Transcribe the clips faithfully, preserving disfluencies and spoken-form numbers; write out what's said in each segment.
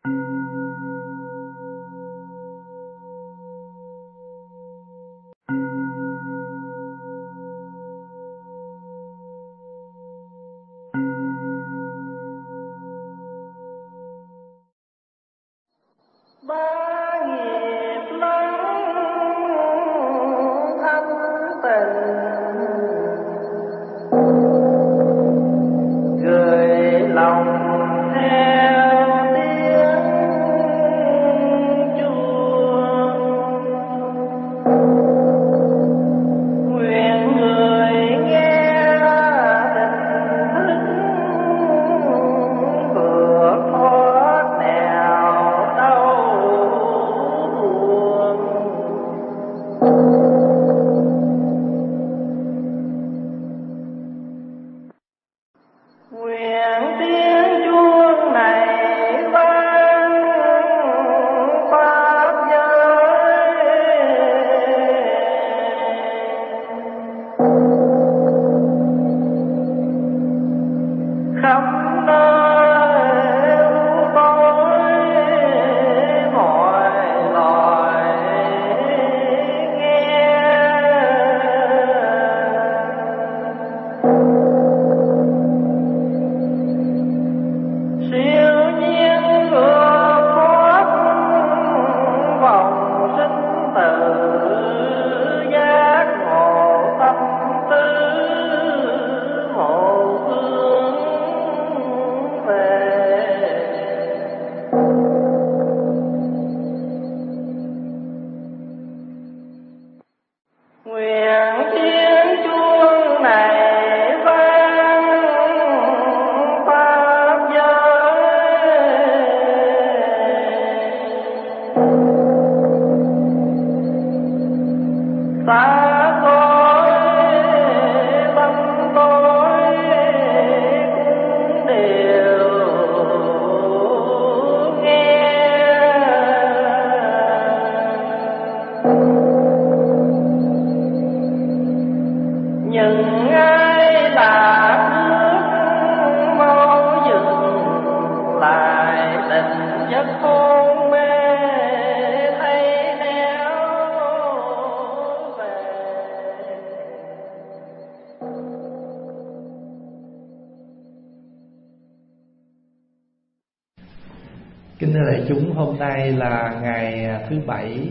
Kính thưa đại chúng, hôm nay là ngày thứ Bảy,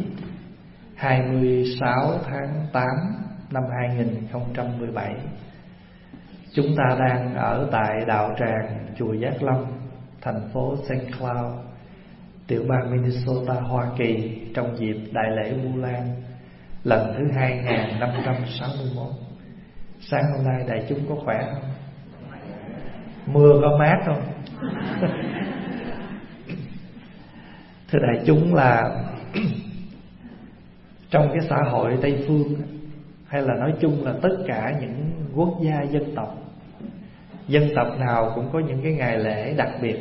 hai mươi sáu tháng tám năm hai nghìn không trăm mười bảy. Chúng ta đang ở tại đạo tràng chùa Giác Long, thành phố Saint Cloud, tiểu bang Minnesota, Hoa Kỳ, trong dịp đại lễ Vu Lan lần thứ hai nghìn năm trăm sáu mươi mốt. Sáng hôm nay đại chúng có khỏe không? Mưa có mát không? Thưa đại chúng, là trong cái xã hội Tây Phương, hay là nói chung là tất cả những quốc gia dân tộc, dân tộc nào cũng có những cái ngày lễ đặc biệt.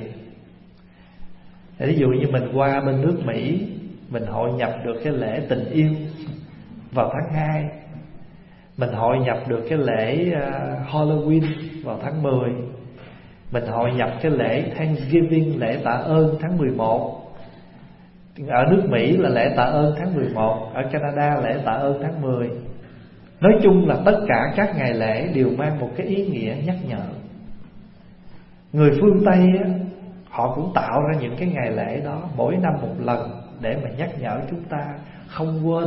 Ví dụ như mình qua bên nước Mỹ, mình hội nhập được cái lễ tình yêu vào tháng hai, mình hội nhập được cái lễ Halloween vào tháng mười, mình hội nhập cái lễ Thanksgiving, lễ tạ ơn, tháng mười một. Ở nước Mỹ là lễ tạ ơn tháng mười một, ở Canada lễ tạ ơn tháng mười. Nói chung là tất cả các ngày lễ đều mang một cái ý nghĩa nhắc nhở. Người phương Tây á, họ cũng tạo ra những cái ngày lễ đó mỗi năm một lần để mà nhắc nhở chúng ta không quên.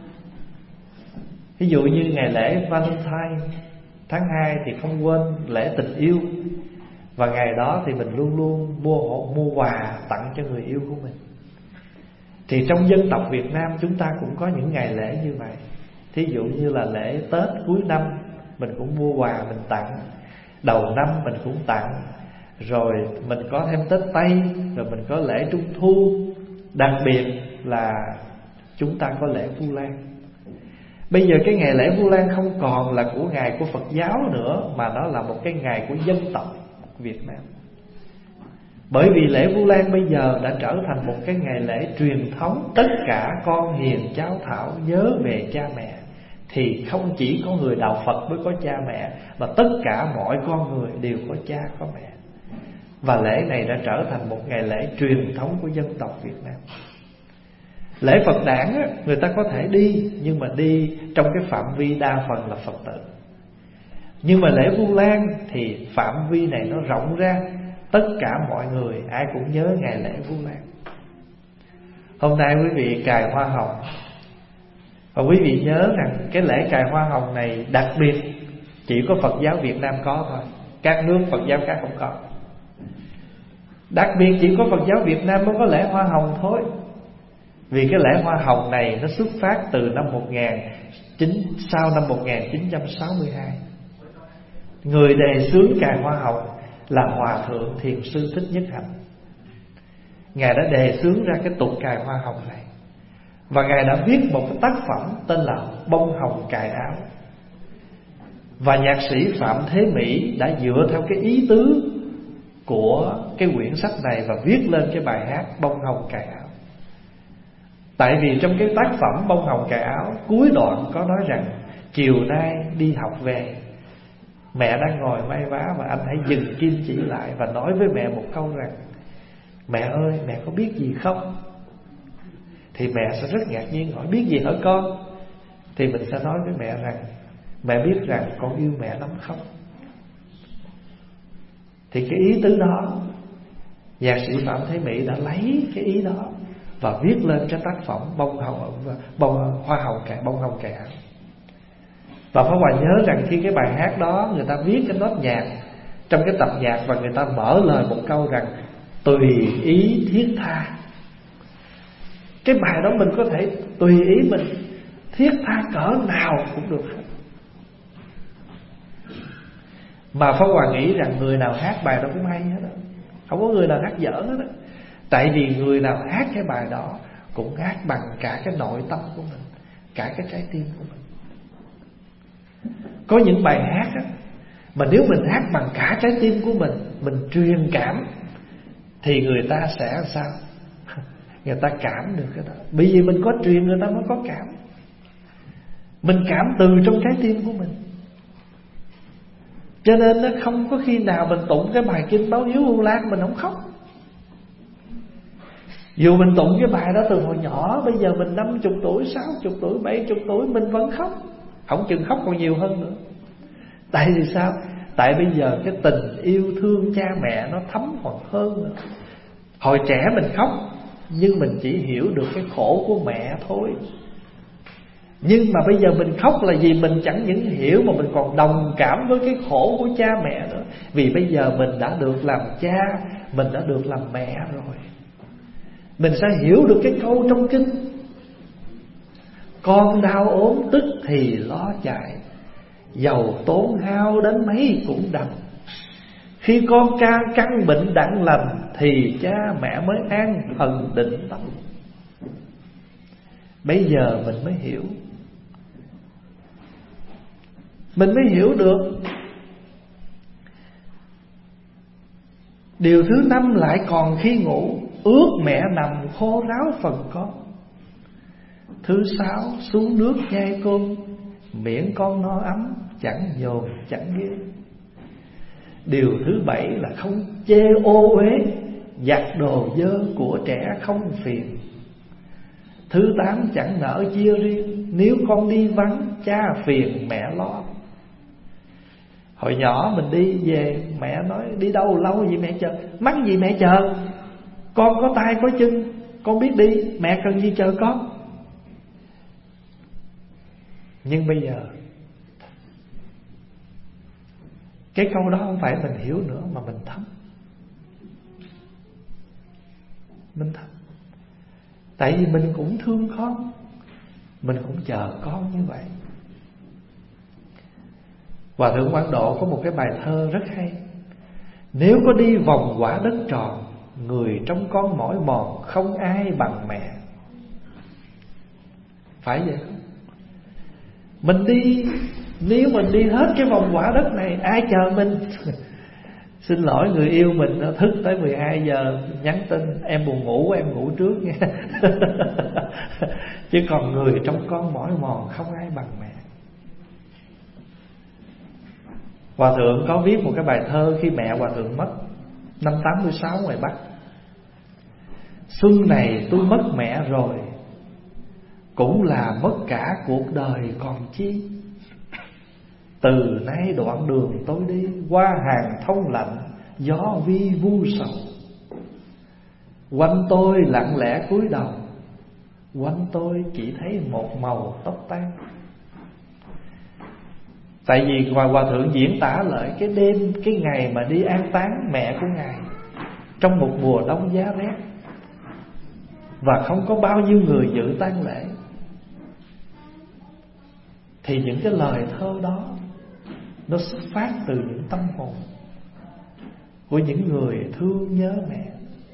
Ví dụ như ngày lễ Valentine tháng hai thì không quên lễ tình yêu, và ngày đó thì mình luôn luôn mua mua quà tặng cho người yêu của mình. Thì trong dân tộc Việt Nam chúng ta cũng có những ngày lễ như vậy. Thí dụ như là lễ Tết cuối năm, mình cũng mua quà mình tặng. Đầu năm mình cũng tặng. Rồi mình có thêm Tết Tây, rồi mình có lễ Trung Thu. Đặc biệt là chúng ta có lễ Vu Lan. Bây giờ cái ngày lễ Vu Lan không còn là của ngày của Phật giáo nữa, mà nó là một cái ngày của dân tộc Việt Nam. Bởi vì lễ Vu Lan bây giờ đã trở thành một cái ngày lễ truyền thống. Tất cả con hiền cháu thảo nhớ về cha mẹ. Thì không chỉ có người đạo Phật mới có cha mẹ, mà tất cả mọi con người đều có cha có mẹ. Và lễ này đã trở thành một ngày lễ truyền thống của dân tộc Việt Nam. Lễ Phật đản á, người ta có thể đi, nhưng mà đi trong cái phạm vi đa phần là Phật tử. Nhưng mà lễ Vu Lan thì phạm vi này nó rộng ra, tất cả mọi người ai cũng nhớ ngày lễ Vu Lan. Hôm nay quý vị cài hoa hồng, và quý vị nhớ rằng cái lễ cài hoa hồng này đặc biệt chỉ có Phật giáo Việt Nam có thôi, các nước Phật giáo khác không có. Đặc biệt chỉ có Phật giáo Việt Nam mới có lễ hoa hồng thôi. Vì cái lễ hoa hồng này nó xuất phát từ năm một nghìn chín sau năm một nghìn chín trăm sáu mươi hai. Người đề xướng cài hoa hồng là Hòa thượng Thiền sư Thích Nhất Hạnh. Ngài đã đề xướng ra cái tục cài hoa hồng này, và Ngài đã viết một cái tác phẩm tên là Bông Hồng Cài Áo. Và nhạc sĩ Phạm Thế Mỹ đã dựa theo cái ý tứ của cái quyển sách này và viết lên cái bài hát Bông Hồng Cài Áo. Tại vì trong cái tác phẩm Bông Hồng Cài Áo, cuối đoạn có nói rằng chiều nay đi học về, mẹ đang ngồi may vá và anh hãy dừng kim chỉ lại và nói với mẹ một câu rằng: mẹ ơi, mẹ có biết gì không? Thì mẹ sẽ rất ngạc nhiên hỏi: biết gì hả con? Thì mình sẽ nói với mẹ rằng: mẹ biết rằng con yêu mẹ lắm không? Thì cái ý tứ đó, nhạc sĩ Phạm Thế Mỹ đã lấy cái ý đó và viết lên cái tác phẩm Bông Hồng bông Hoa Hồng Cài Bông Hồng Cài Áo. Và Pháp Hòa nhớ rằng khi cái bài hát đó người ta viết cái nốt nhạc trong cái tập nhạc, và người ta mở lời một câu rằng tùy ý thiết tha. Cái bài đó mình có thể tùy ý mình thiết tha cỡ nào cũng được. Mà Pháp Hòa nghĩ rằng người nào hát bài đó cũng hay hết đó, không có người nào hát dở hết đó. Tại vì người nào hát cái bài đó cũng hát bằng cả cái nội tâm của mình, cả cái trái tim của mình. Có những bài hát á, mà nếu mình hát bằng cả trái tim của mình, mình truyền cảm, thì người ta sẽ làm sao? Người ta cảm được cái đó. Bởi vì mình có truyền, người ta mới có cảm. Mình cảm từ trong trái tim của mình. Cho nên nó không có khi nào mình tụng cái bài kinh Báo Hiếu Vu Lan mình không khóc. Dù mình tụng cái bài đó từ hồi nhỏ, bây giờ mình năm mươi tuổi, sáu mươi tuổi, bảy mươi tuổi, mình vẫn khóc. Không chừng khóc còn nhiều hơn nữa. Tại vì sao? Tại bây giờ cái tình yêu thương cha mẹ nó thấm còn hơn nữa. Hồi trẻ mình khóc, nhưng mình chỉ hiểu được cái khổ của mẹ thôi. Nhưng mà bây giờ mình khóc là vì mình chẳng những hiểu, mà mình còn đồng cảm với cái khổ của cha mẹ nữa. Vì bây giờ mình đã được làm cha, mình đã được làm mẹ rồi. Mình sẽ hiểu được cái câu trong kinh: con đau ốm tức thì lo chạy, dầu tốn hao đến mấy cũng đành. Khi con ca căn bệnh đặng lành, thì cha mẹ mới an thần định tâm. Bây giờ mình mới hiểu. Mình mới hiểu được. Điều thứ năm lại còn khi ngủ, ước mẹ nằm khô ráo phần con. Thứ sáu xuống nước nhai cơm, miệng con no ấm, chẳng nhồn chẳng ghê. Điều thứ bảy là không chê ô uế, giặt đồ dơ của trẻ không phiền. Thứ tám chẳng nỡ chia riêng, nếu con đi vắng cha phiền mẹ lo. Hồi nhỏ mình đi về, mẹ nói đi đâu lâu vậy mẹ chờ, mắc gì mẹ chờ, con có tay có chân, con biết đi, mẹ cần gì chờ con. Nhưng bây giờ cái câu đó không phải mình hiểu nữa, mà mình thấm. Mình thấm. Tại vì mình cũng thương con, mình cũng chờ con như vậy. Hòa thượng Quảng Độ có một cái bài thơ rất hay: nếu có đi vòng quả đất tròn, người trong con mỏi mòn, không ai bằng mẹ. Phải vậy không? Mình đi, nếu mình đi hết cái vòng quả đất này, ai chờ mình? Xin lỗi người yêu mình nó thức tới mười hai giờ nhắn tin: em buồn ngủ, em ngủ trước nha. Chứ còn người trong con mỏi mòn, không ai bằng mẹ. Hòa thượng có viết một cái bài thơ khi mẹ Hòa thượng mất. Năm tám mươi sáu ngoài Bắc. Xuân này tôi mất mẹ rồi, cũng là mất cả cuộc đời còn chi. Từ nay đoạn đường tôi đi, qua hàng thông lạnh, gió vi vu sầu. Quanh tôi lặng lẽ cúi đầu, quanh tôi chỉ thấy một màu tóc tan. Tại vì Hòa, Hòa Thượng diễn tả lại cái đêm, cái ngày mà đi an táng mẹ của Ngài trong một mùa đông giá rét, và không có bao nhiêu người dự tang lễ. Thì những cái lời thơ đó nó xuất phát từ những tâm hồn của những người thương nhớ mẹ.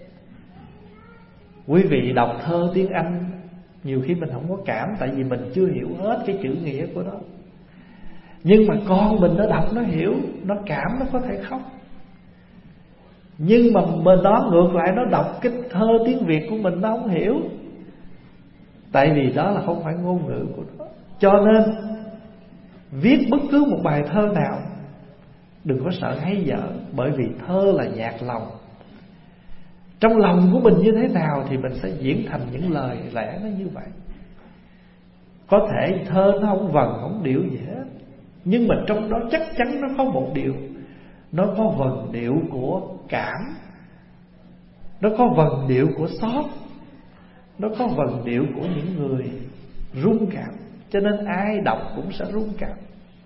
Quý vị đọc thơ tiếng Anh nhiều khi mình không có cảm, tại vì mình chưa hiểu hết cái chữ nghĩa của nó. Nhưng mà con mình nó đọc nó hiểu, nó cảm, nó có thể khóc. Nhưng mà bên đó ngược lại nó đọc cái thơ tiếng Việt của mình nó không hiểu, tại vì đó là không phải ngôn ngữ của nó. Cho nên viết bất cứ một bài thơ nào đừng có sợ hay dở, bởi vì thơ là nhạc lòng. Trong lòng của mình như thế nào thì mình sẽ diễn thành những lời lẽ nó như vậy. Có thể thơ nó không vần không điệu gì hết, nhưng mà trong đó chắc chắn nó có một điều. Nó có vần điệu của cảm, nó có vần điệu của xót, nó có vần điệu của những người rung cảm. Cho nên ai đọc cũng sẽ rung cảm.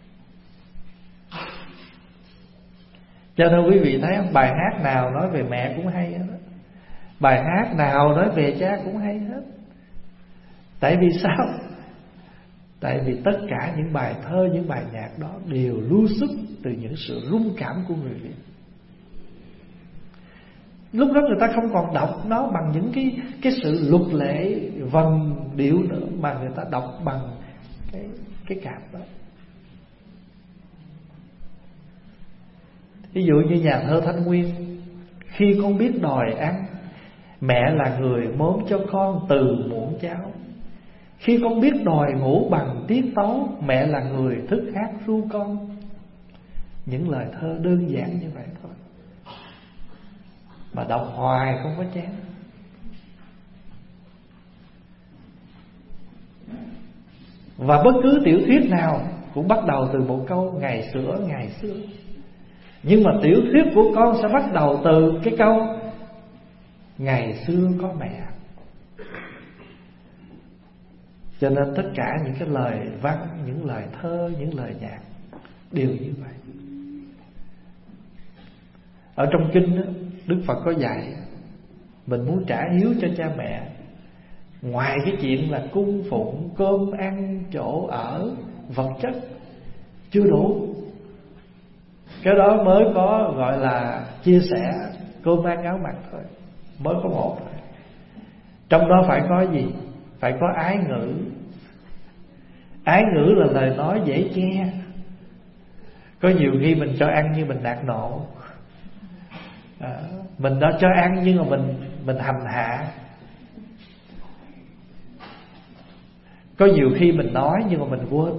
Cho nên quý vị thấy không, bài hát nào nói về mẹ cũng hay hết, bài hát nào nói về cha cũng hay hết. Tại vì sao? Tại vì tất cả những bài thơ, những bài nhạc đó đều lưu xuất từ những sự rung cảm của người Việt. Lúc đó người ta không còn đọc nó bằng những cái, cái sự luật lệ vần điệu nữa, mà người ta đọc bằng cái, cái cảm đó. Ví dụ như nhà thơ Thanh Nguyên: khi con biết đòi ăn, mẹ là người mớm cho con từ muỗng cháo. Khi con biết đòi ngủ bằng tiết tấu, mẹ là người thức hát ru con. Những lời thơ đơn giản như vậy thôi, mà đọc hoài không có chán. Và bất cứ tiểu thuyết nào cũng bắt đầu từ một câu ngày xưa ngày xưa. Nhưng mà tiểu thuyết của con sẽ bắt đầu từ cái câu ngày xưa có mẹ. Cho nên tất cả những cái lời văn, những lời thơ, những lời nhạc đều như vậy. Ở trong kinh đó, Đức Phật có dạy mình muốn trả hiếu cho cha mẹ, ngoài cái chuyện là cung phụng, cơm ăn, chỗ ở, vật chất chưa đủ. Cái đó mới có gọi là chia sẻ cơm ăn áo mặc thôi, mới có một thôi. Trong đó phải có gì? Phải có ái ngữ. Ái ngữ là lời nói dễ che. Có nhiều khi mình cho ăn như mình nạt nộ, à, mình đã cho ăn nhưng mà mình mình hành hạ. Có nhiều khi mình nói nhưng mà mình quên.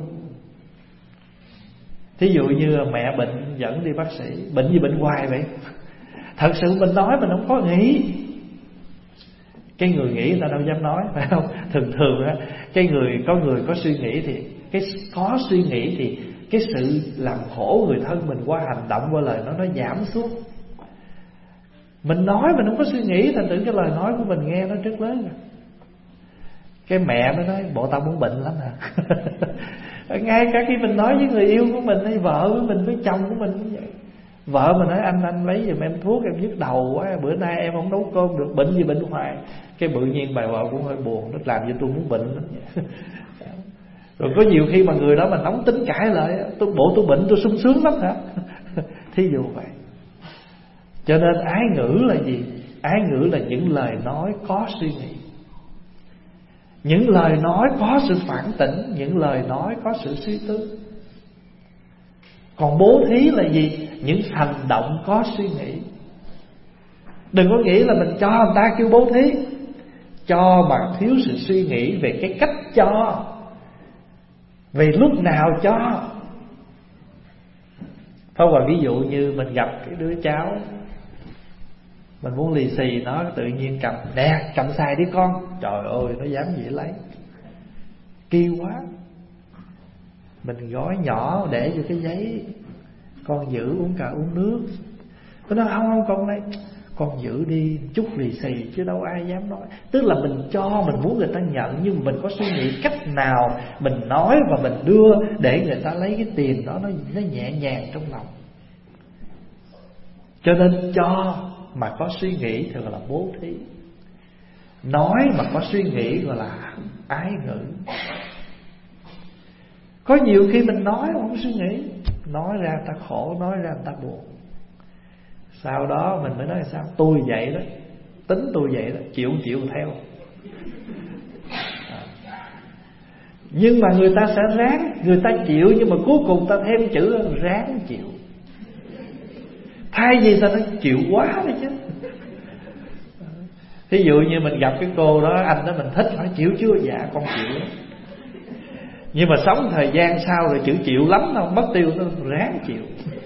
Thí dụ như mẹ bệnh dẫn đi bác sĩ, bệnh gì bệnh hoài vậy? Thật sự mình nói mình không có nghĩ. Cái người nghĩ người ta đâu dám nói, phải không? Thường thường á, cái người có người có suy nghĩ thì cái có suy nghĩ thì cái sự làm khổ người thân mình qua hành động, qua lời nó nó giảm xuống. Mình nói mình không có suy nghĩ, thành tưởng cái lời nói của mình nghe nó rất lớn rồi. Cái mẹ nó nói bộ tao muốn bệnh lắm hả? Ngay cả khi mình nói với người yêu của mình, hay vợ của mình, với chồng của mình cũng vậy. Vợ mình nói anh anh lấy giùm em thuốc, em nhức đầu quá, bữa nay em không nấu cơm được, bệnh gì bệnh hoài. Cái tự nhiên bà vợ cũng hơi buồn, nó làm cho tôi muốn bệnh lắm. Rồi có nhiều khi mà người đó mà nóng tính cãi lại, tôi bộ tôi bệnh tôi sung sướng lắm hả? Thí dụ vậy. Cho nên ái ngữ là gì? Ái ngữ là những lời nói có suy nghĩ, những lời nói có sự phản tỉnh, những lời nói có sự suy tư. Còn bố thí là gì? Những hành động có suy nghĩ. Đừng có nghĩ là mình cho người ta kêu bố thí. Cho mà thiếu sự suy nghĩ về cái cách cho, về lúc nào cho. Thôi và ví dụ như mình gặp cái đứa cháu Mình muốn lì xì nó tự nhiên cầm, nè cầm xài đi con. Trời ơi nó dám gì lấy, kỳ quá. Mình gói nhỏ để vô cái giấy, con giữ uống cà uống nước. Nó nói không không con đây, con giữ đi chút lì xì chứ đâu ai dám nói. Tức là mình cho, mình muốn người ta nhận, nhưng mình có suy nghĩ cách nào mình nói và mình đưa để người ta lấy cái tiền đó, nó, nó nhẹ nhàng trong lòng. Cho nên cho mà có suy nghĩ thì gọi là bố thí, nói mà có suy nghĩ gọi là ái ngữ. Có nhiều khi mình nói không suy nghĩ, nói ra người ta khổ, nói ra người ta buồn. Sau đó mình mới nói là sao? Tôi vậy đó, tính tôi vậy đó, chịu chịu theo. À. Nhưng mà người ta sẽ ráng, người ta chịu, nhưng mà cuối cùng ta thêm chữ ráng chịu. Thay vì sao nó chịu quá đấy chứ. Thí dụ như mình gặp cái cô đó, anh đó mình thích, hỏi chịu chưa? Dạ con chịu. Nhưng mà sống thời gian sau rồi chữ chịu lắm đâu, mất tiêu, nó ráng chịu.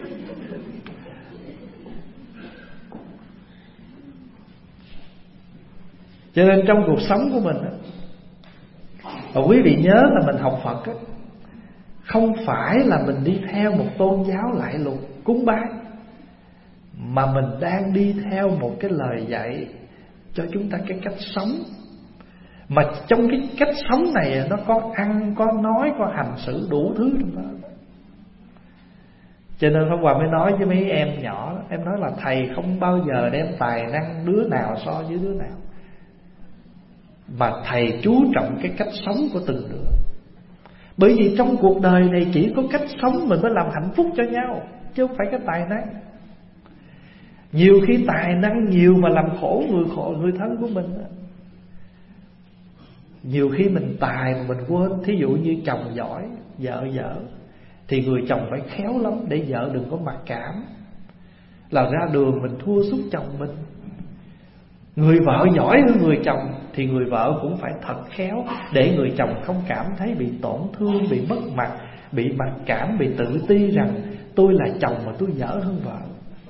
Cho nên trong cuộc sống của mình, và quý vị nhớ là mình học Phật á, không phải là mình đi theo một tôn giáo lại lục cúng bái, mà mình đang đi theo một cái lời dạy cho chúng ta cái cách sống. Mà trong cái cách sống này nó có ăn, có nói, có hành xử đủ thứ trong đó. Cho nên Pháp Hòa mới nói với mấy em nhỏ, em nói là thầy không bao giờ đem tài năng đứa nào so với đứa nào, mà thầy chú trọng cái cách sống của từng đứa. Bởi vì trong cuộc đời này chỉ có cách sống mình mới làm hạnh phúc cho nhau, chứ không phải cái tài năng. Nhiều khi tài năng nhiều mà làm khổ người khổ người thân của mình. Nhiều khi mình tài mà mình quên. Thí dụ như chồng giỏi, vợ dở, thì người chồng phải khéo lắm để vợ đừng có mặc cảm, là ra đường mình thua sút chồng mình. Người vợ giỏi hơn người chồng thì người vợ cũng phải thật khéo để người chồng không cảm thấy bị tổn thương, bị mất mặt, bị mặc cảm, bị tự ti rằng tôi là chồng mà tôi dở hơn vợ.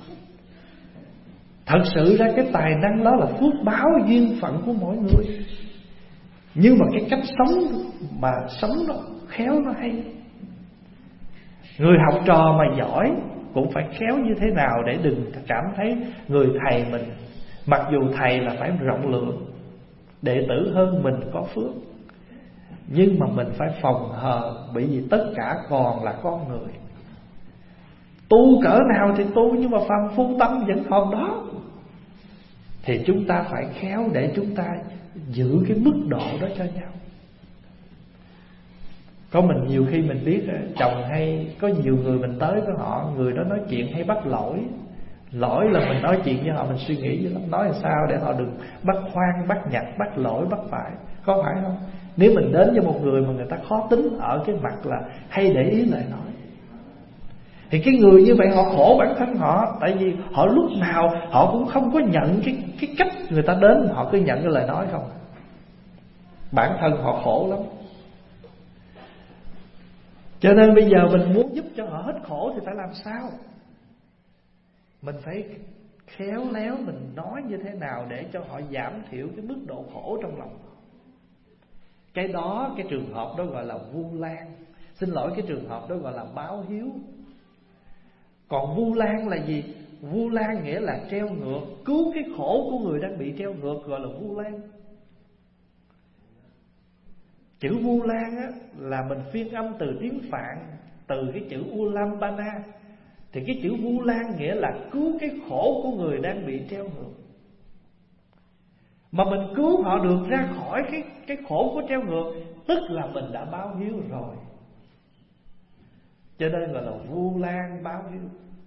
Thật sự ra cái tài năng đó là phước báo duyên phận của mỗi người. Nhưng mà cái cách sống mà sống nó khéo, nó hay. Người học trò mà giỏi cũng phải khéo như thế nào để đừng cảm thấy người thầy mình, mặc dù thầy là phải rộng lượng, đệ tử hơn mình có phước, nhưng mà mình phải phòng hờ, bởi vì tất cả còn là con người. Tu cỡ nào thì tu, nhưng mà phàm phu tâm vẫn còn đó. Thì chúng ta phải khéo để chúng ta giữ cái mức độ đó cho nhau. Có mình nhiều khi mình biết chồng hay, có nhiều người mình tới với họ, người đó nói chuyện hay bắt lỗi. Lỗi là mình nói chuyện với họ mình suy nghĩ lắm, nói làm sao để họ đừng bắt khoan, bắt nhặt, bắt lỗi, bắt phải. Có phải không? Nếu mình đến với một người mà người ta khó tính ở cái mặt là hay để ý lời nói, thì cái người như vậy họ khổ bản thân họ. Tại vì họ lúc nào họ cũng không có nhận cái, cái cách người ta đến, họ cứ nhận cái lời nói không. Bản thân họ khổ lắm. Cho nên bây giờ mình muốn giúp cho họ hết khổ thì phải làm sao? Mình phải khéo léo, mình nói như thế nào để cho họ giảm thiểu cái mức độ khổ trong lòng. Cái đó, cái trường hợp đó gọi là vu lan. Xin lỗi, cái trường hợp đó gọi là báo hiếu. Còn vu lan là gì? Vu lan nghĩa là treo ngược, cứu cái khổ của người đang bị treo ngược, gọi là vu lan. Chữ vu lan á, là mình phiên âm từ tiếng Phạn, từ cái chữ ulambana. Thì cái chữ vu lan nghĩa là cứu cái khổ của người đang bị treo ngược. Mà mình cứu họ được ra khỏi cái, cái khổ của treo ngược, tức là mình đã báo hiếu rồi. Cho nên gọi là vu lan báo hiếu.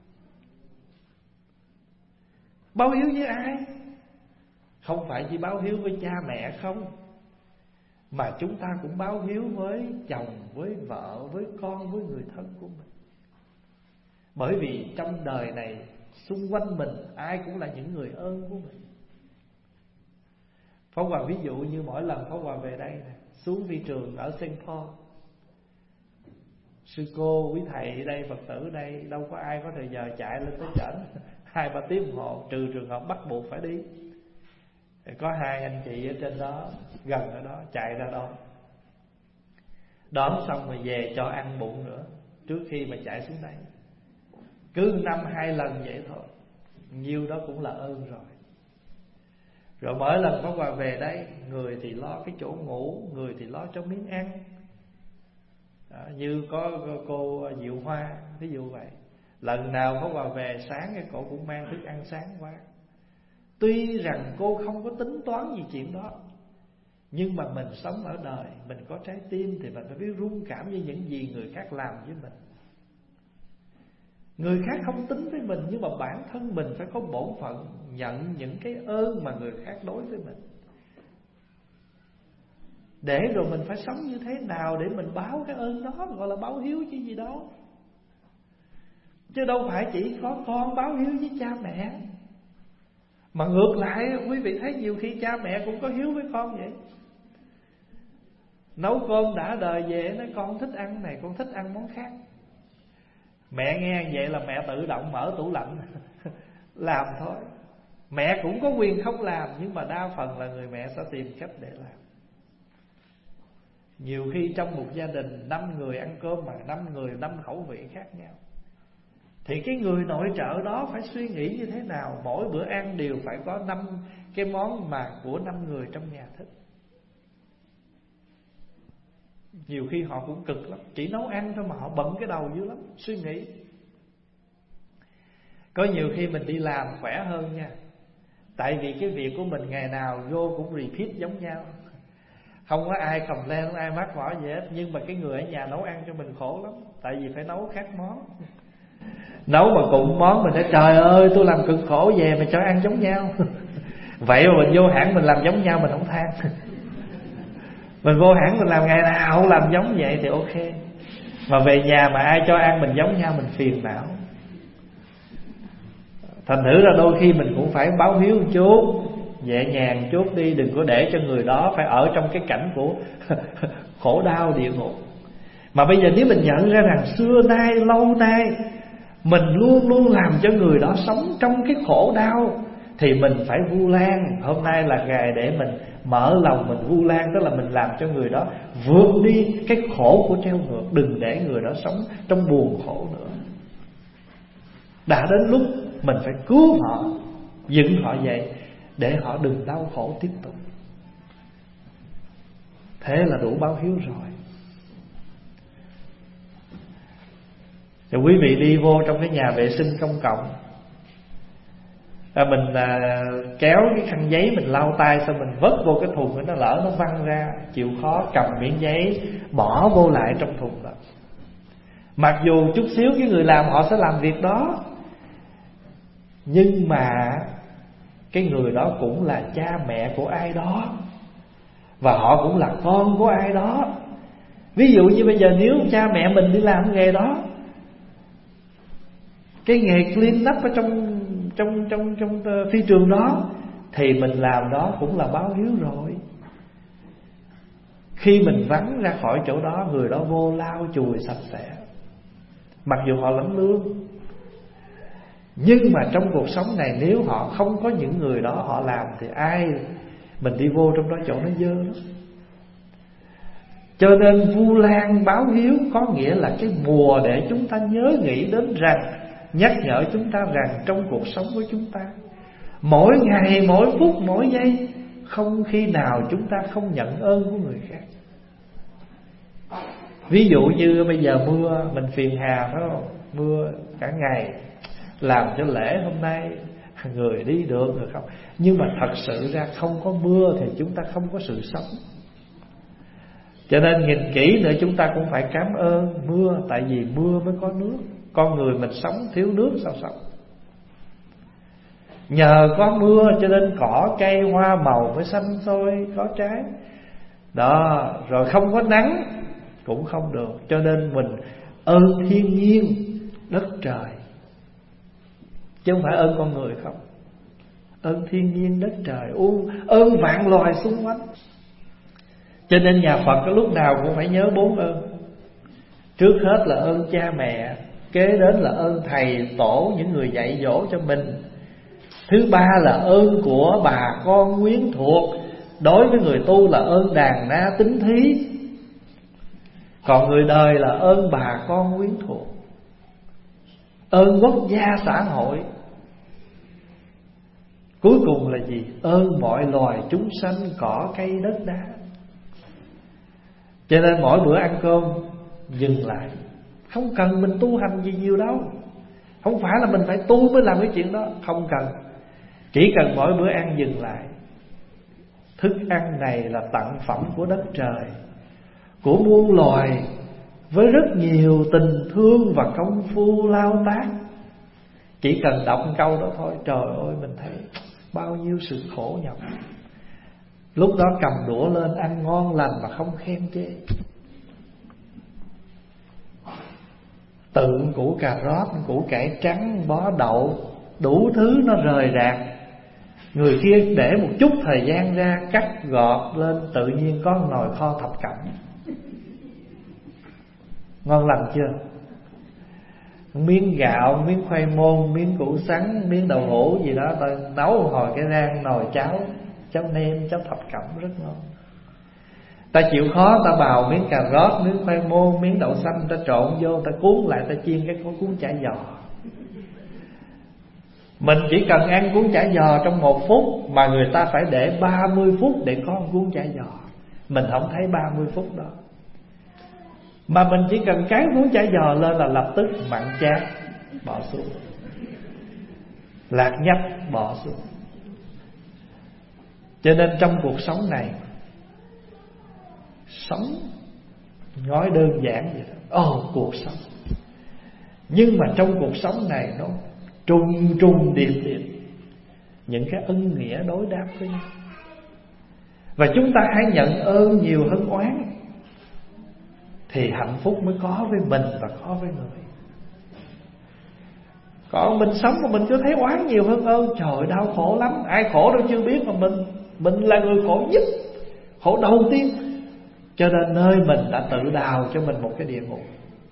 Báo hiếu với ai? Không phải chỉ báo hiếu với cha mẹ không, mà chúng ta cũng báo hiếu với chồng, với vợ, với con, với người thân của mình. Bởi vì trong đời này xung quanh mình ai cũng là những người ơn của mình. Pháp Hòa ví dụ như mỗi lần Pháp Hòa về đây này, xuống phi trường ở Saint Paul, sư cô, quý thầy ở đây, Phật tử ở đây, đâu có ai có thời giờ chạy lên tới trển Hai ba tiếng đồng hồ, trừ trường hợp bắt buộc phải đi. Có hai anh chị ở trên đó, gần ở đó, chạy ra đón. Đón xong rồi về cho ăn bụng nữa, trước khi mà chạy xuống đây. Cứ năm hai lần vậy thôi, nhiêu đó cũng là ơn rồi. Rồi mỗi lần có quà về đấy, người thì lo cái chỗ ngủ, người thì lo cho miếng ăn. Đó, như có cô Diệu Hoa, ví dụ vậy. Lần nào có quà về, sáng cái cổ cũng mang thức ăn sáng qua. Tuy rằng cô không có tính toán gì chuyện đó, nhưng mà mình sống ở đời, mình có trái tim thì mình phải biết rung cảm với những gì người khác làm với mình. Người khác không tính với mình, nhưng mà bản thân mình phải có bổn phận nhận những cái ơn mà người khác đối với mình. Để rồi mình phải sống như thế nào để mình báo cái ơn đó, gọi là báo hiếu chứ gì đâu. Chứ đâu phải chỉ có con báo hiếu với cha mẹ. Mà ngược lại, quý vị thấy nhiều khi cha mẹ cũng có hiếu với con vậy. Nấu cơm đã đời về, nói con thích ăn này, con thích ăn món khác. Mẹ nghe vậy là mẹ tự động mở tủ lạnh làm thôi. Mẹ cũng có quyền không làm, nhưng mà đa phần là người mẹ sẽ tìm cách để làm. Nhiều khi trong một gia đình năm người ăn cơm mà năm người năm khẩu vị khác nhau, thì cái người nội trợ đó phải suy nghĩ như thế nào. Mỗi bữa ăn đều phải có năm cái món mà của năm người trong nhà thích. Nhiều khi họ cũng cực lắm, chỉ nấu ăn thôi mà họ bận cái đầu dữ lắm, suy nghĩ. Có nhiều khi mình đi làm khỏe hơn nha. Tại vì cái việc của mình ngày nào vô cũng repeat giống nhau, không có ai complain, không ai mắc mỏ gì hết. Nhưng mà cái người ở nhà nấu ăn cho mình khổ lắm. Tại vì phải nấu khác món. Nấu mà cùng món mình nói trời ơi tôi làm cực khổ, về mà cho ăn giống nhau. Vậy mà mình vô hãng mình làm giống nhau mình không than. Mình vô hãng mình làm ngày nào làm giống vậy thì ok. Mà về nhà mà ai cho ăn mình giống nhau mình phiền não. Thành thử ra đôi khi mình cũng phải báo hiếu một chút, nhẹ nhàng chút đi. Đừng có để cho người đó phải ở trong cái cảnh của khổ đau địa ngục. Mà bây giờ nếu mình nhận ra rằng xưa nay lâu nay mình luôn luôn làm cho người đó sống trong cái khổ đau, thì mình phải vu lan. Hôm nay là ngày để mình mở lòng mình vu lan, tức là mình làm cho người đó vượt đi cái khổ của treo ngược. Đừng để người đó sống trong buồn khổ nữa. Đã đến lúc mình phải cứu họ, dựng họ dậy để họ đừng đau khổ tiếp tục. Thế là đủ báo hiếu rồi. Thì quý vị đi vô trong cái nhà vệ sinh công cộng, à, mình à, kéo cái khăn giấy mình lau tay, xong mình vớt vô cái thùng, nó lỡ nó văng ra, chịu khó cầm miếng giấy bỏ vô lại trong thùng đó. Mặc dù chút xíu cái người làm họ sẽ làm việc đó, nhưng mà cái người đó cũng là cha mẹ của ai đó, và họ cũng là con của ai đó. Ví dụ như bây giờ nếu cha mẹ mình đi làm nghề đó, cái nghề clean up ở trong trong trong trong phi trường đó, thì mình làm đó cũng là báo hiếu rồi. Khi mình vắng ra khỏi chỗ đó, người đó vô lau chùi sạch sẽ, mặc dù họ lãnh lương. Nhưng mà trong cuộc sống này, nếu họ không có những người đó họ làm, thì ai mình đi vô trong đó chỗ nó dơ lắm. Cho nên vu lan báo hiếu có nghĩa là cái mùa để chúng ta nhớ nghĩ đến rằng, nhắc nhở chúng ta rằng trong cuộc sống của chúng ta, mỗi ngày, mỗi phút, mỗi giây, không khi nào chúng ta không nhận ơn của người khác. Ví dụ như bây giờ mưa, mình phiền hà phải không? Mưa cả ngày, làm cho lễ hôm nay người đi được người không. Nhưng mà thật sự ra không có mưa thì chúng ta không có sự sống. Cho nên nhìn kỹ nữa, chúng ta cũng phải cảm ơn mưa. Tại vì mưa mới có nước. Con người mình sống thiếu nước sao sống. Nhờ có mưa cho nên cỏ cây hoa màu mới xanh xôi có trái. Đó, rồi không có nắng cũng không được. Cho nên mình ơn thiên nhiên, đất trời, chứ không phải ơn con người không. Ơn thiên nhiên, đất trời, ơn vạn loài xung quanh. Cho nên nhà Phật có lúc nào cũng phải nhớ bốn ơn. Trước hết là ơn cha mẹ, Kế đến là ơn thầy tổ, những người dạy dỗ cho mình. Thứ ba là ơn của bà con quyến thuộc. Đối với người tu là ơn đàn na tín thí. Còn người đời là ơn bà con quyến thuộc, ơn quốc gia xã hội. Cuối cùng là gì? Ơn mọi loài chúng sanh, cỏ cây đất đá. Cho nên mỗi bữa ăn cơm dừng lại. Không cần mình tu hành gì nhiều đâu. Không phải là mình phải tu mới làm cái chuyện đó. Không cần. Chỉ cần mỗi bữa ăn dừng lại. Thức ăn này là tặng phẩm của đất trời, của muôn loài, với rất nhiều tình thương và công phu lao tác. Chỉ cần đọc câu đó thôi, trời ơi mình thấy bao nhiêu sự khổ nhọc. Lúc đó cầm đũa lên ăn ngon lành mà không khen chê. Tượng củ cà rốt, củ cải trắng, bó đậu, đủ thứ nó rời rạc. Người kia để một chút thời gian ra, cắt gọt lên, tự nhiên có nồi kho thập cẩm. Ngon lành chưa? Miếng gạo, miếng khoai môn, miếng củ sắn, miếng đậu hũ gì đó, ta nấu hồi cái rang nồi cháo, cháo nem, cháo thập cẩm rất ngon. Ta chịu khó, ta bào miếng cà rốt, miếng khoai môn, miếng đậu xanh, ta trộn vô, ta cuốn lại, ta chiên cái cuốn chả giò. Mình chỉ cần ăn cuốn chả giò trong một phút, mà người ta phải để ba mươi phút để có một cuốn chả giò. Mình không thấy ba mươi phút đó. Mà mình chỉ cần cán cuốn chả giò lên là lập tức mặn chát bỏ xuống, lạc nhách bỏ xuống. Cho nên trong cuộc sống này, sống nói đơn giản vậy đó, ồ oh, cuộc sống. Nhưng mà trong cuộc sống này nó trùng trùng điệp điệp những cái ân nghĩa đối đáp với nhau. Và chúng ta hãy nhận ơn nhiều hơn oán, thì hạnh phúc mới có với mình và có với người. Còn mình sống mà mình cứ thấy oán nhiều hơn ơn, trời đau khổ lắm. Ai khổ đâu chưa biết, mà mình Mình là người khổ nhất, khổ đầu tiên. Cho nên nơi mình đã tự đào cho mình một cái địa ngục.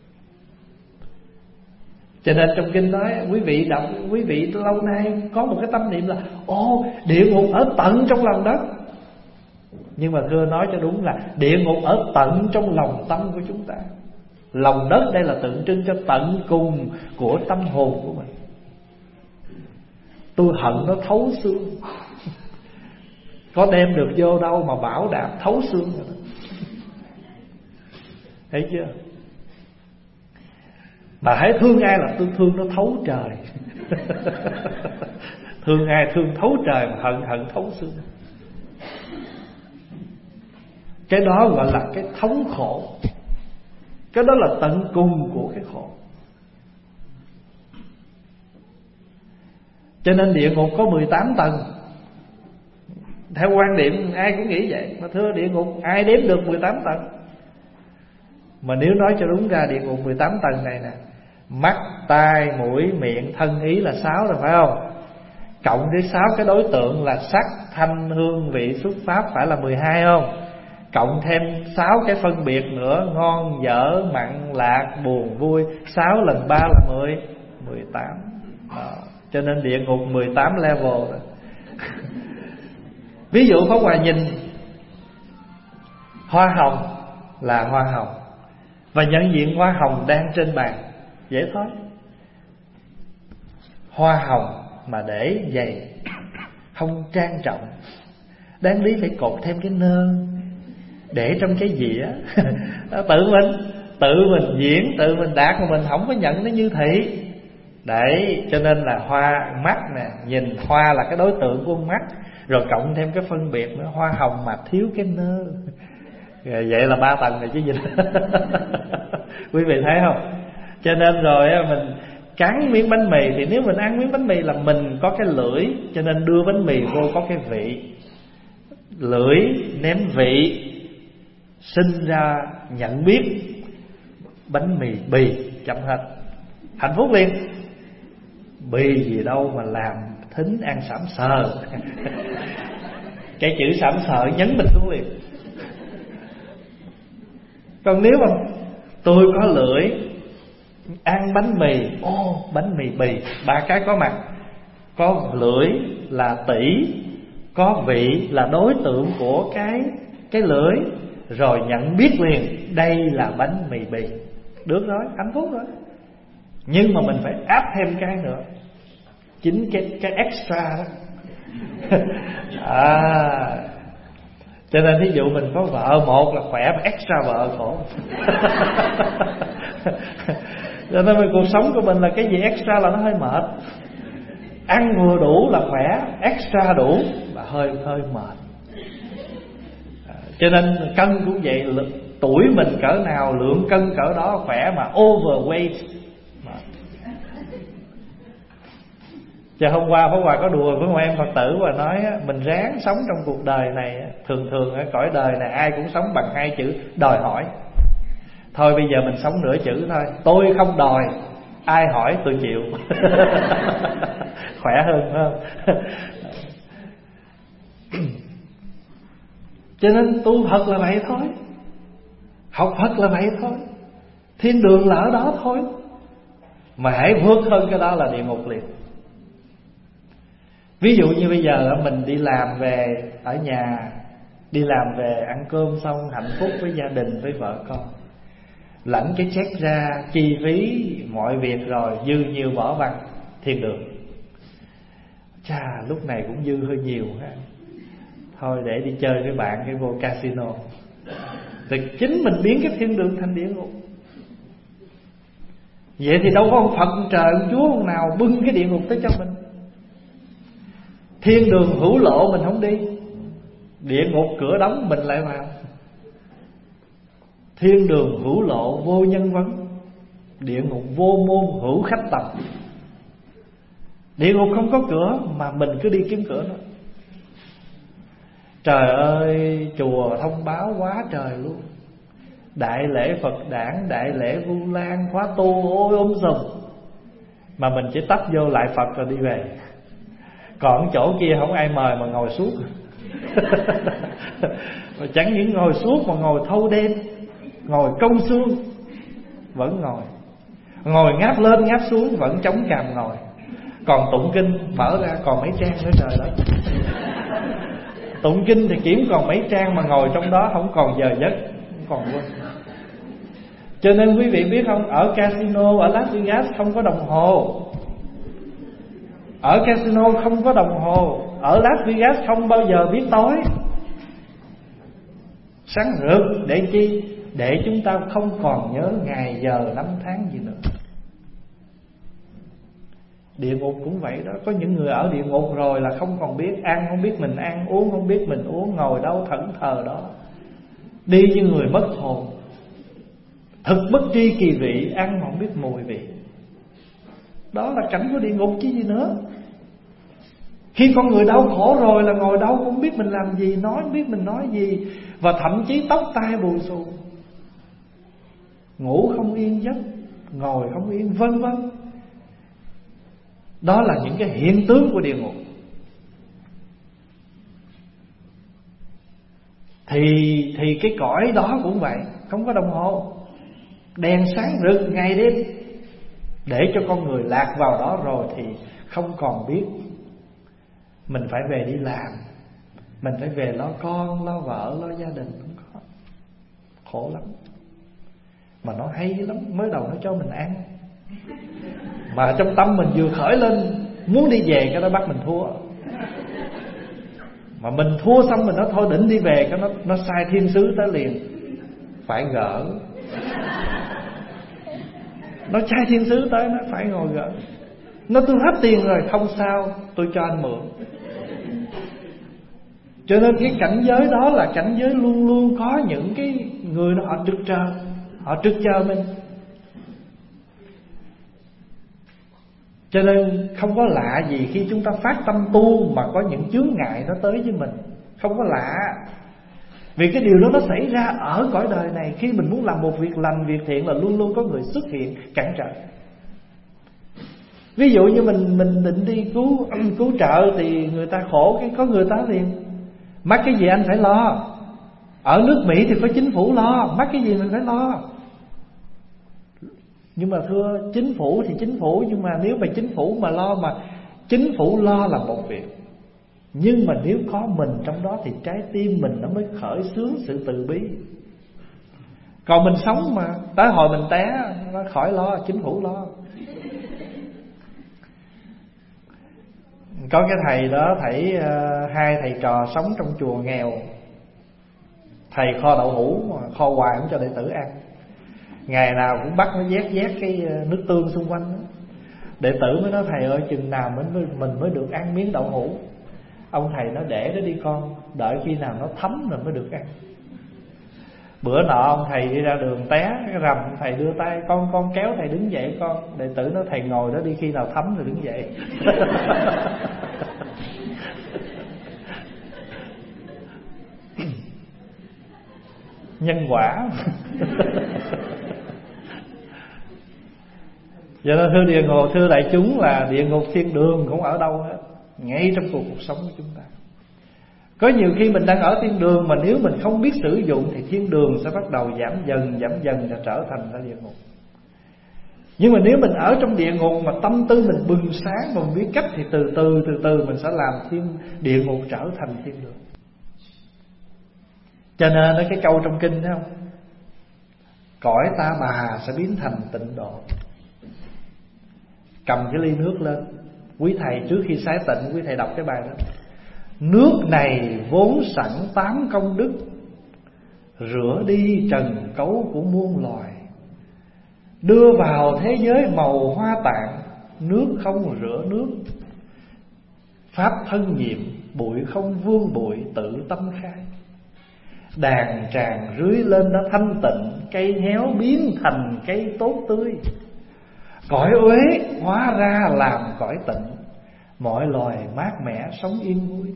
Cho nên trong kinh nói, quý vị đọc, quý vị lâu nay có một cái tâm niệm là ô, địa ngục ở tận trong lòng đất. Nhưng mà thưa nói cho đúng là địa ngục ở tận trong lòng tâm của chúng ta. Lòng đất đây là tượng trưng cho tận cùng của tâm hồn của mình. Tôi hận nó thấu xương, có đem được vô đâu mà bảo đảm thấu xương rồi đó. Thấy chưa? Mà hãy thương ai là tôi thương nó thấu trời. Thương ai thương thấu trời, mà hận hận thấu xương. Cái đó gọi là cái thống khổ. Cái đó là tận cùng của cái khổ. Cho nên địa ngục có mười tám tầng. Theo quan điểm ai cũng nghĩ vậy. Mà thưa, địa ngục ai đếm được mười tám tầng? Mà nếu nói cho đúng ra, địa ngục mười tám tầng này nè, mắt, tai, mũi, miệng, thân, ý là sáu rồi phải không? Cộng với sáu cái đối tượng là sắc, thanh, hương, vị, xúc, pháp, phải là mười hai không? Cộng thêm sáu cái phân biệt nữa, ngon, dở, mặn, lạc, buồn, vui, sáu lần ba là mười, mười tám. Đó. Cho nên địa ngục mười tám level rồi. Ví dụ Pháp Hòa nhìn hoa hồng là hoa hồng, và nhận diện hoa hồng đang trên bàn, dễ thôi. Hoa hồng mà để dày, không trang trọng, đáng lý phải cột thêm cái nơ, để trong cái dĩa. Tự mình Tự mình diễn, tự mình đạt, mà mình không có nhận nó như thị. Đấy, cho nên là hoa mắt nè, nhìn hoa là cái đối tượng của mắt, rồi cộng thêm cái phân biệt nữa, hoa hồng mà thiếu cái nơ. Vậy là ba tầng rồi chứ gì. Quý vị thấy không? Cho nên rồi mình cắn miếng bánh mì, thì nếu mình ăn miếng bánh mì là mình có cái lưỡi, cho nên đưa bánh mì vô có cái vị. Lưỡi nếm vị, sinh ra nhận biết bánh mì bì, chậm hết, hạnh phúc liền. Bì gì đâu mà làm thính ăn sảm sờ. Cái chữ sảm sờ nhấn mình xuống liền. Còn nếu mà tôi có lưỡi, ăn bánh mì, ô bánh mì bì, ba cái có mặt. Có lưỡi là tỷ, có vị là đối tượng của cái cái lưỡi, rồi nhận biết liền đây là bánh mì bì. Được rồi, hạnh phúc rồi. Nhưng mà mình phải áp thêm cái nữa, chính cái cái extra đó. À, cho nên ví dụ mình có vợ một là khỏe, mà extra vợ khổ. Cho nên cuộc sống của mình là cái gì extra là nó hơi mệt. Ăn vừa đủ là khỏe, extra đủ là hơi hơi mệt. À, cho nên cân cũng vậy, tuổi mình cỡ nào lượng cân cỡ đó khỏe, mà overweight. Chứ hôm qua Pháp Hòa có đùa với một em Phật tử và nói mình ráng sống trong cuộc đời này, thường thường ở cõi đời này ai cũng sống bằng hai chữ đòi hỏi. Thôi bây giờ mình sống nửa chữ thôi, tôi không đòi, ai hỏi tôi chịu. Khỏe hơn phải không? Cho nên tu Phật là vậy thôi, học Phật là vậy thôi, thiên đường là ở đó thôi. Mà hãy vượt hơn cái đó là địa ngục liền. Ví dụ như bây giờ mình đi làm về ở nhà, đi làm về ăn cơm xong hạnh phúc với gia đình, với vợ con, lãnh cái check ra chi phí mọi việc rồi, dư nhiều bỏ bằng thiên đường. Chà, lúc này cũng dư hơi nhiều ha. Thôi để đi chơi với bạn, cái vô casino. Thì chính mình biến cái thiên đường thành địa ngục. Vậy thì đâu có ông Phật trời, ông Chúa ông nào bưng cái địa ngục tới cho mình. Thiên đường hữu lộ mình không đi, địa ngục cửa đóng mình lại vào. Thiên đường hữu lộ vô nhân vấn, địa ngục vô môn hữu khách tầm. Địa ngục không có cửa mà mình cứ đi kiếm cửa nó. Trời ơi, chùa thông báo quá trời luôn. Đại lễ Phật Đản, đại lễ Vu Lan, khóa tu ôi ôm sùm, mà mình chỉ tấp vô lại Phật rồi đi về. Còn chỗ kia không ai mời mà ngồi suốt. Mà chẳng những ngồi suốt mà ngồi thâu đêm, ngồi cong xương vẫn ngồi, ngồi ngáp lên ngáp xuống vẫn chống cằm ngồi. Còn tụng kinh mở ra còn mấy trang nữa, trời đất. Tụng kinh thì kiếm còn mấy trang mà ngồi trong đó không còn giờ giấc, không còn quên. Cho nên quý vị biết không, ở casino ở Las Vegas không có đồng hồ. Ở casino không có đồng hồ. Ở Las Vegas không bao giờ biết tối. Sáng rực để chi? Để chúng ta không còn nhớ ngày giờ năm tháng gì nữa. Địa ngục cũng vậy đó. Có những người ở địa ngục rồi là không còn biết ăn, không biết mình ăn, uống không biết mình uống, ngồi đâu thẫn thờ đó, đi như người mất hồn. Thực bất tri kỳ vị, ăn không biết mùi vị. Đó là cảnh của địa ngục chứ gì nữa. Khi con người đau khổ rồi là ngồi đâu không biết mình làm gì, nói không biết mình nói gì, và thậm chí tóc tai bù xù, ngủ không yên giấc, ngồi không yên, vân vân. Đó là những cái hiện tướng của địa ngục. Thì thì cái cõi đó cũng vậy, không có đồng hồ, đèn sáng rực ngày đêm, để cho con người lạc vào đó rồi thì không còn biết. Mình phải về đi làm, mình phải về lo con, lo vợ, lo gia đình. Không có, khổ lắm. Mà nó hay lắm, mới đầu nó cho mình ăn, mà trong tâm mình vừa khởi lên muốn đi về cái nó bắt mình thua. Mà mình thua xong mình nói thôi định đi về, cái nó nó sai thiên sứ tới liền, phải gỡ. Nó sai thiên sứ tới nó phải ngồi gỡ. Nó tôi hết tiền rồi, không sao, tôi cho anh mượn. Cho nên cái cảnh giới đó là cảnh giới luôn luôn có những cái người đó họ trực chờ, họ trực chờ mình. Cho nên không có lạ gì khi chúng ta phát tâm tu mà có những chướng ngại nó tới với mình. Không có lạ. Vì cái điều đó nó xảy ra ở cõi đời này. Khi mình muốn làm một việc lành, việc thiện là luôn luôn có người xuất hiện cản trở. Ví dụ như mình mình định đi cứu cứu trợ thì người ta khổ, cái có người ta liền mắc cái gì anh phải lo. Ở nước Mỹ thì có chính phủ lo, mắc cái gì mình phải lo. Nhưng mà thưa, chính phủ thì chính phủ, nhưng mà nếu mà chính phủ mà lo, mà chính phủ lo là một việc, nhưng mà nếu có mình trong đó thì trái tim mình nó mới khởi xướng sự từ bi. Còn mình sống mà tới hồi mình té, nó khỏi lo, chính phủ lo. Có cái thầy đó, thầy uh, hai thầy trò sống trong chùa nghèo. Thầy kho đậu hũ mà kho hoài không cho đệ tử ăn. Ngày nào cũng bắt nó vét vét cái nước tương xung quanh đó. Đệ tử mới nói thầy ơi, chừng nào mình, mình mới được ăn miếng đậu hũ. Ông thầy nói để đó đi con, đợi khi nào nó thấm rồi mới được ăn. Bữa nọ ông thầy đi ra đường té cái rầm, thầy đưa tay con con kéo thầy đứng dậy con. Đệ tử nói thầy ngồi đó đi, khi nào thấm rồi đứng dậy. Nhân quả. Vậy nên thưa địa ngục, thưa đại chúng, là địa ngục thiên đường cũng ở đâu hết, ngay trong cuộc cuộc sống của chúng ta. Có nhiều khi mình đang ở thiên đường mà nếu mình không biết sử dụng thì thiên đường sẽ bắt đầu giảm dần, giảm dần và trở thành ra địa ngục. Nhưng mà nếu mình ở trong địa ngục mà tâm tư mình bừng sáng và mình biết cách thì từ từ từ từ mình sẽ làm thiên địa ngục trở thành thiên đường. Cho nên đó, cái câu trong kinh thấy không? Cõi ta bà sẽ biến thành tịnh độ. Cầm cái ly nước lên, quý thầy trước khi sái tịnh, quý thầy đọc cái bài đó. Nước này vốn sẵn tám công đức, rửa đi trần cấu của muôn loài. Đưa vào thế giới màu hoa tạng, nước không rửa nước. Pháp thân nhiệm, bụi không vương bụi, tự tâm khai. Đàn tràng rưới lên nó thanh tịnh, cây héo biến thành cây tốt tươi. Cõi uế hóa ra làm cõi tịnh, mọi loài mát mẻ sống yên vui.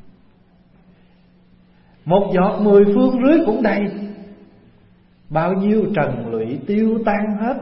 Một giọt mười phương rưới cũng đầy, bao nhiêu trần lụy tiêu tan hết.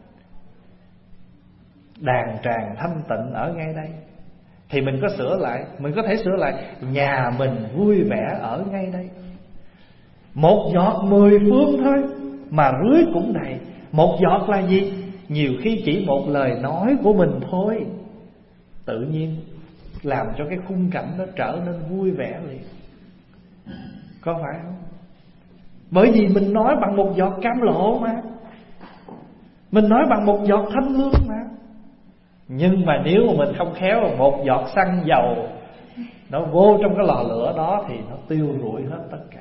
Đàn tràng thanh tịnh ở ngay đây. Thì mình có sửa lại, mình có thể sửa lại, nhà mình vui vẻ ở ngay đây. Một giọt mười phương thôi mà rưới cũng đầy. Một giọt là gì? Nhiều khi chỉ một lời nói của mình thôi, tự nhiên làm cho cái khung cảnh nó trở nên vui vẻ liền. Có phải không? Bởi vì mình nói bằng một giọt cam lộ mà, mình nói bằng một giọt thanh lương mà. Nhưng mà nếu mà mình không khéo, một giọt xăng dầu nó vô trong cái lò lửa đó thì nó tiêu rụi hết tất cả.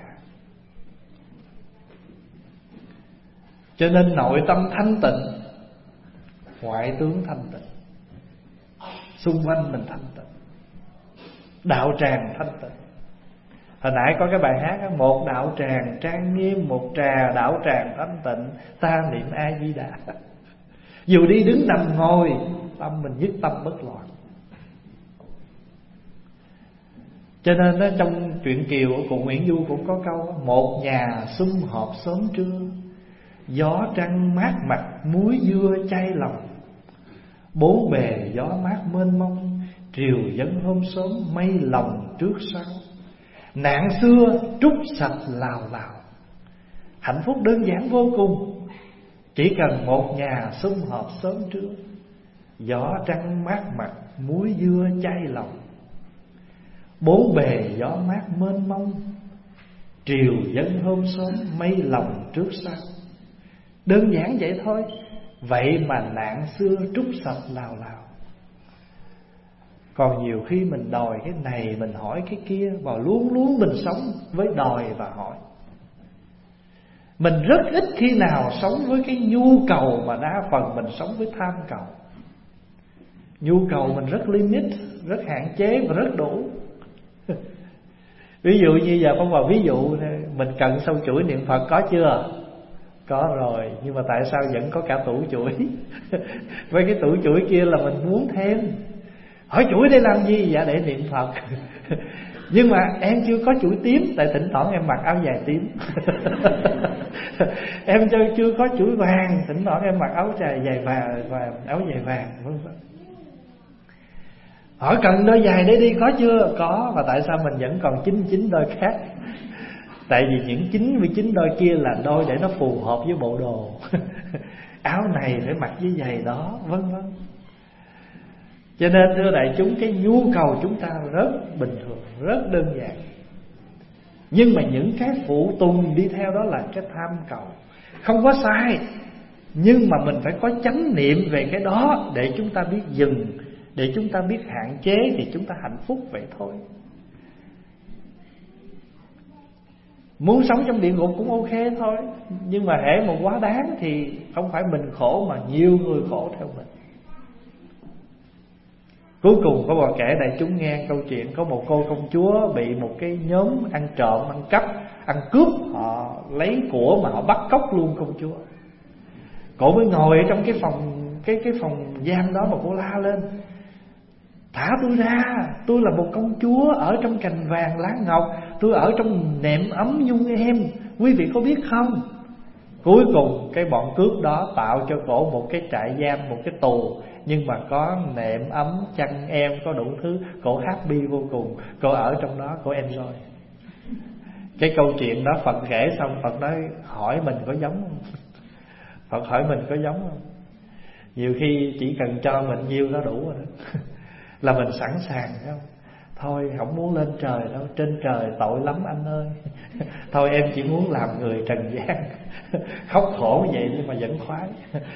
Cho nên nội tâm thanh tịnh, ngoại tướng thanh tịnh, xung quanh mình thanh tịnh, đạo tràng thanh tịnh. Hồi nãy có cái bài hát đó, một đạo tràng trang nghiêm, một trà đạo tràng thanh tịnh, ta niệm A Di Đà. Dù đi đứng nằm ngồi, tâm mình nhất tâm bất loạn. Cho nên đó, trong truyện Kiều của cụ Nguyễn Du cũng có câu: một nhà sum họp sớm trưa, gió trăng mát mặt muối dưa chay lòng. Bốn bề gió mát mênh mông, triều dân hôm sớm mây lòng trước sau. Nạn xưa trút sạch lào lào, hạnh phúc đơn giản vô cùng. Chỉ cần một nhà sum họp sớm trưa, gió trăng mát mặt muối dưa chay lòng. Bốn bề gió mát mênh mông, triều dân hôm sớm mây lòng trước sau. Đơn giản vậy thôi, vậy mà nạn xưa trút sạch lào lào. Còn nhiều khi mình đòi cái này, mình hỏi cái kia, và luôn luôn mình sống với đòi và hỏi. Mình rất ít khi nào sống với cái nhu cầu, mà đa phần mình sống với tham cầu. Nhu cầu mình rất limit, rất hạn chế và rất đủ. Ví dụ như giờ Phong vào ví dụ, mình cần sâu chuỗi niệm Phật có chưa? Có rồi, nhưng mà tại sao vẫn có cả tủ chuỗi? Với cái tủ chuỗi kia là mình muốn thêm. Hỏi chuỗi để làm gì? Dạ để niệm Phật. Nhưng mà em chưa có chuỗi tím, tại thỉnh thoảng em mặc áo dài tím. Em chưa có chuỗi vàng, thỉnh thoảng em mặc áo dài dài vàng và áo dài vàng, vân vân. Hỏi cần đôi giày để đi có chưa? Có. Và tại sao mình vẫn còn chín mươi chín đôi khác? Tại vì những chín mươi chín đôi kia là đôi để nó phù hợp với bộ đồ. áo này phải mặc với giày đó, vân vân. Cho nên thưa đại chúng, cái nhu cầu chúng ta rất bình thường, rất đơn giản. Nhưng mà những cái phụ tùng đi theo đó là cái tham cầu. Không có sai, nhưng mà mình phải có chánh niệm về cái đó, để chúng ta biết dừng, để chúng ta biết hạn chế, thì chúng ta hạnh phúc vậy thôi. Muốn sống trong địa ngục cũng ok thôi, nhưng mà hễ mà quá đáng thì không phải mình khổ mà nhiều người khổ theo mình. Cuối cùng có bà kể đại chúng nghe câu chuyện có một cô công chúa bị một cái nhóm ăn trộm, ăn cắp, ăn cướp, họ lấy của mà họ bắt cóc luôn công chúa. Cổ mới ngồi ở trong cái phòng cái cái phòng giam đó mà cô la lên: thả tôi ra, tôi là một công chúa ở trong cành vàng lá ngọc, tôi ở trong nệm ấm nhung êm, quý vị có biết không? Cuối cùng cái bọn cướp đó tạo cho cổ một cái trại giam, một cái tù, nhưng mà có nệm ấm, chăn em, có đủ thứ. Cổ happy vô cùng, cổ ở trong đó, cổ enjoy. Cái câu chuyện đó Phật kể xong, Phật nói hỏi mình có giống không? Phật hỏi mình có giống không? Nhiều khi chỉ cần cho mình nhiêu đó đủ rồi đó là mình sẵn sàng, phải không? Thôi không muốn lên trời đâu, trên trời tội lắm anh ơi. Thôi em chỉ muốn làm người trần gian. Khóc khổ vậy nhưng mà vẫn khoái.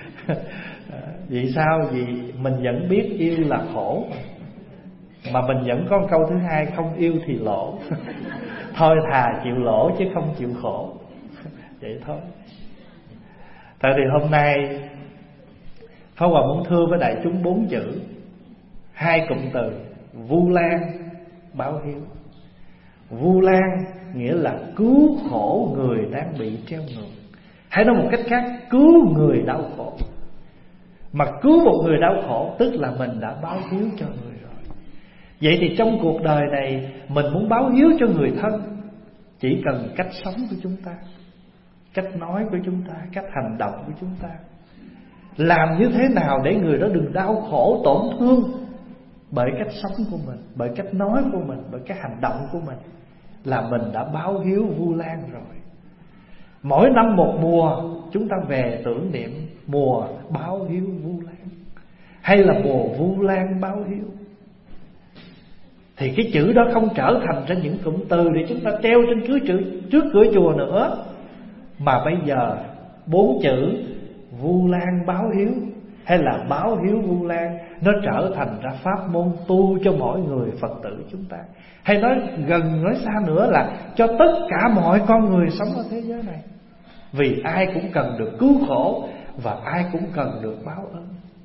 Vì sao? Vì mình vẫn biết yêu là khổ, mà mình vẫn có câu thứ hai: không yêu thì lỗ. Thôi thà chịu lỗ chứ không chịu khổ. Vậy thôi. Tại vì hôm nay Pháp Hòa muốn thưa với đại chúng bốn chữ, hai cụm từ: Vu Lan, báo hiếu. Vu Lan nghĩa là cứu khổ người đang bị treo ngược. Hay nói một cách khác, cứu người đau khổ. Mà cứu một người đau khổ tức là mình đã báo hiếu cho người rồi. Vậy thì trong cuộc đời này mình muốn báo hiếu cho người thân, chỉ cần cách sống của chúng ta, cách nói của chúng ta, cách hành động của chúng ta, làm như thế nào để người đó đừng đau khổ, tổn thương bởi cách sống của mình, bởi cách nói của mình, bởi cái hành động của mình, là mình đã báo hiếu Vu Lan rồi. Mỗi năm một mùa chúng ta về tưởng niệm mùa báo hiếu Vu Lan, hay là mùa Vu Lan báo hiếu, thì cái chữ đó không trở thành ra những cụm từ để chúng ta treo trên cửa chữ, trước cửa chùa nữa, mà bây giờ bốn chữ Vu Lan báo hiếu hay là báo hiếu Vu Lan nó trở thành ra pháp môn tu cho mỗi người Phật tử chúng ta. Hay nói gần nói xa nữa là cho tất cả mọi con người sống ở thế giới này. Vì ai cũng cần được cứu khổ, và ai cũng cần được báo ơn.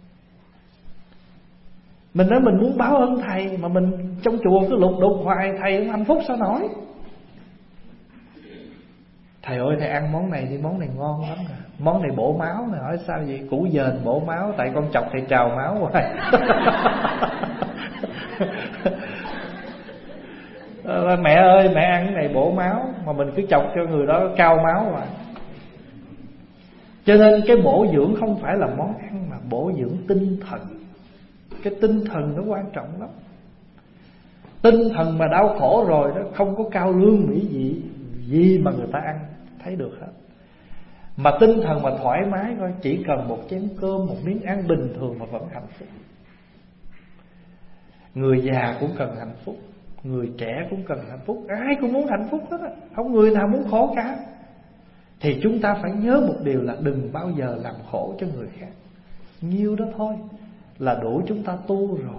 Mình nói mình muốn báo ơn thầy, mà mình trong chùa cứ lục đục hoài, thầy không hạnh phúc sao nổi. Thầy ơi thầy ăn món này thì món này ngon lắm nè, món này bổ máu nè. Hỏi sao vậy? Củ dền bổ máu, tại con chọc thầy trào máu hoài. Mẹ ơi mẹ ăn cái này bổ máu, mà mình cứ chọc cho người đó cao máu hoài. Cho nên cái bổ dưỡng không phải là món ăn, mà bổ dưỡng tinh thần. Cái tinh thần nó quan trọng lắm. Tinh thần mà đau khổ rồi đó, không có cao lương mỹ vị gì mà người ta ăn thấy được hết. Mà tinh thần mà thoải mái thôi, chỉ cần một chén cơm, một miếng ăn bình thường mà vẫn hạnh phúc. Người già cũng cần hạnh phúc, người trẻ cũng cần hạnh phúc, ai cũng muốn hạnh phúc hết á, không người nào muốn khổ cả. Thì chúng ta phải nhớ một điều là đừng bao giờ làm khổ cho người khác. Nhiêu đó thôi là đủ chúng ta tu rồi.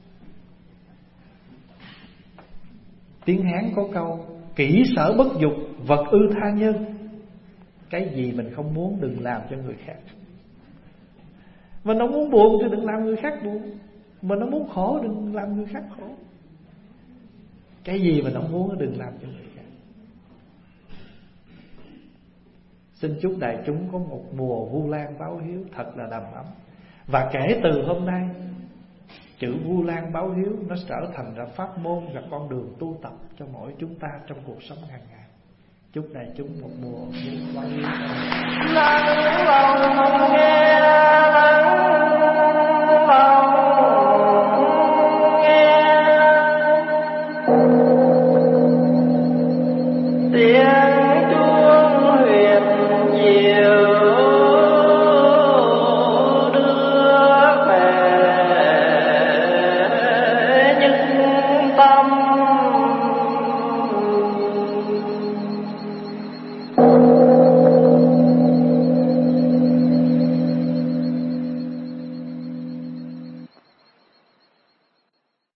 Tiếng Hán có câu: kỹ sở bất dục, vật ư tha nhân. Cái gì mình không muốn đừng làm cho người khác. Mình không muốn buồn thì đừng làm người khác buồn. Mình không muốn khổ đừng làm người khác khổ. Cái gì mình không muốn đừng làm cho người khác. Xin chúc đại chúng có một mùa Vu Lan báo hiếu thật là đầm ấm. Và kể từ hôm nay, chữ Vu Lan báo hiếu nó trở thành ra pháp môn và con đường tu tập cho mỗi chúng ta trong cuộc sống hàng ngày. Chúc đại chúng một mùa báo hiếu.